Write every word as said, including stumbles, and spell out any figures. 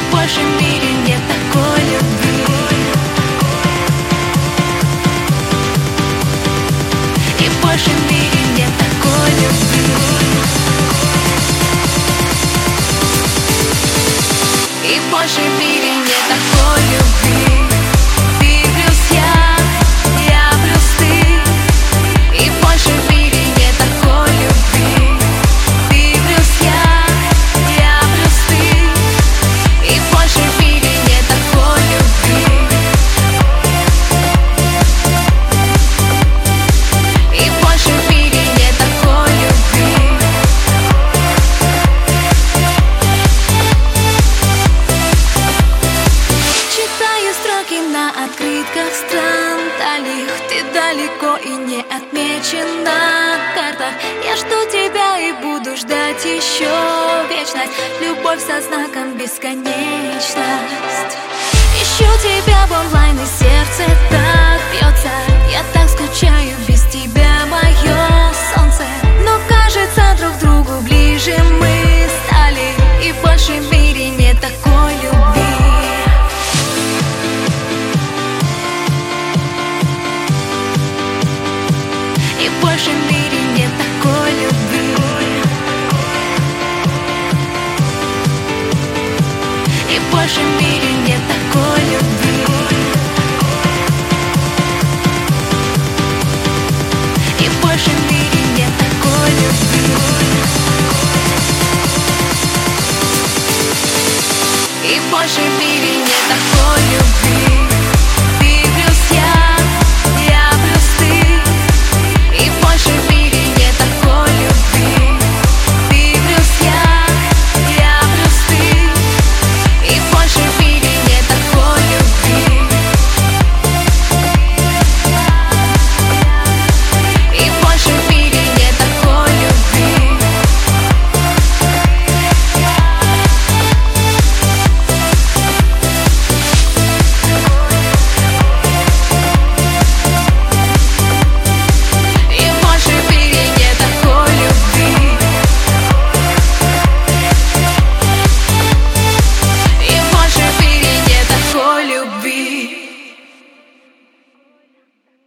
больше в мире нет такой любви. И больше в мире нет такой любви. И больше в мире нет такой любви. Ты плюс я, я плюс ты. И больше в мире нет такой любви. Ты плюс я, я плюс ты. И больше в мире нет такой любви. И больше в мире нет такой любви. Читаю строки на открытках стран дальних. Ты далеко и не отмечен на картах. Я жду тебя и буду ждать еще вечность. Любовь со знаком бесконечность. Ищу тебя в онлайн, и сердце так бьется. Я так скучаю без тебя, мое солнце. Но кажется, друг другу ближе мы стали. И больше в мире нет такой любви. И больше в мире нет такой любви. И больше в мире нет такой любви. И больше в мире нет такой любви. И больше в мире нет такой любви.